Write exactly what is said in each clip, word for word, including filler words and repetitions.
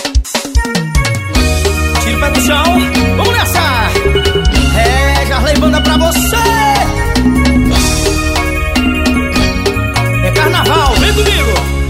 Tira o pé do chão, vamos nessa! É, Jarley Banda pra você! É carnaval, vem comigo!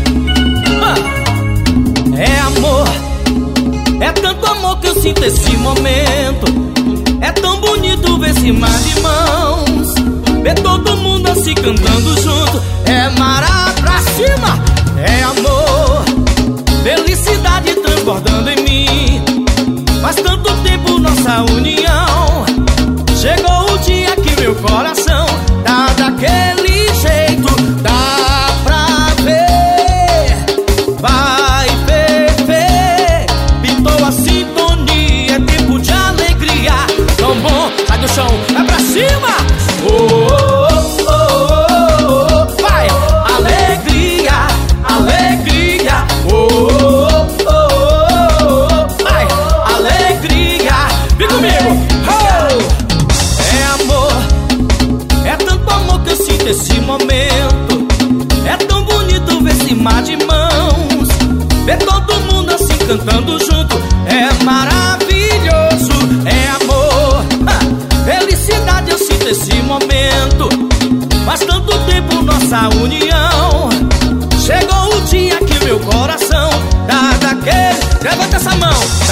Ah. É amor, é tanto amor que eu sinto esse momento. É tão bonito ver esse mar de mãos, ver todo mundo assim cantando junto. É mará pra cima, é amor, felicidade transbordando em mim. Faz tanto tempo nossa união, chegou o dia que meu coração tá daquele jeito. Dá pra ver, vai ferver, pintou a sintonia, é tempo de alegria. Tão bom, sai do chão, vai pra cima. Oh, oh, oh, oh, oh. Vai, alegria, alegria. Oh, oh, oh, oh, oh. Vai, alegria. Vem comigo. Oh. É amor, é tanto amor que eu sinto esse momento. É tão bonito ver esse mar de mãos, ver todo mundo assim cantando junto. É maravilhoso, é amor, felicidade eu sinto esse momento. Faz tanto tempo nossa união, chegou o dia que meu coração dá daquele. Levanta essa mão.